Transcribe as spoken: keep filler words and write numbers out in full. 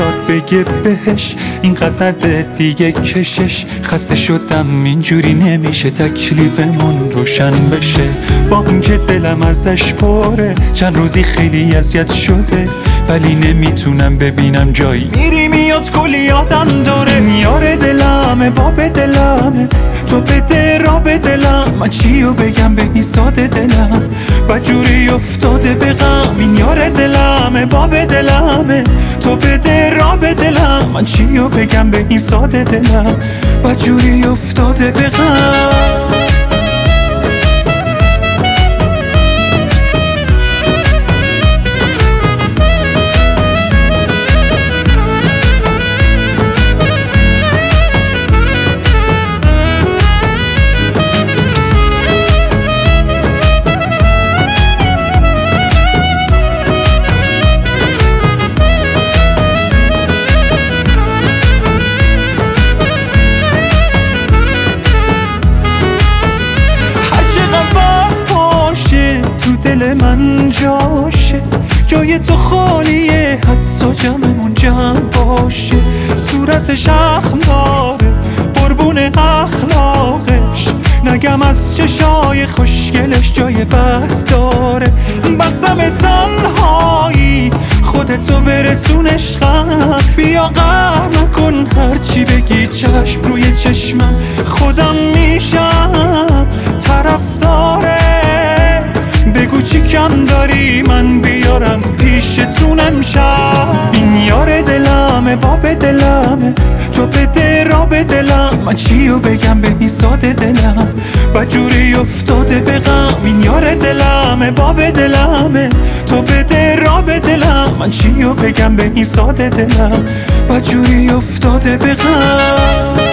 بیاد بگه بهش اینقدر دیگه کشش. خسته شدم اینجوری نمیشه تکلیفمون روشن بشه. با اینکه دلم ازش پره چند روزی خیلی اذیت شده، ولی نمیتونم ببینم جایی میری میاد کلی آدم داره. میاره دلمه باب دلمه تو بده را به دلم، من چیو بگم به این ساده دلم بجوری افتاده به غم. این یار دلمه باب دلمه تو بده را به دلم، من چیو بگم به این ساده دلم بجوری افتاده به غم. دل من جاشه جای تو خالیه، حتی جمعمون جمع باشه. صورتش اخم داره قربون اخلاقش، نگم از چشای خوشگلش جای بس داره. بسم تنهایی خودتو برسون عشقم، بیا غم نکن هرچی بگی چشم روی چشمم. خودم میشم طرفدارت، بگو چی کم داری من بیارم پیشتون امشب. این یار دلمه باب دلمه تو بده را به دلم، من چیو بگم به این ساده دلم بجوری افتاده به غم. این یار دلمه باب دلمه تو بده را به دلم، من چیو بگم به این ساده دلم بجوری افتاده به غم.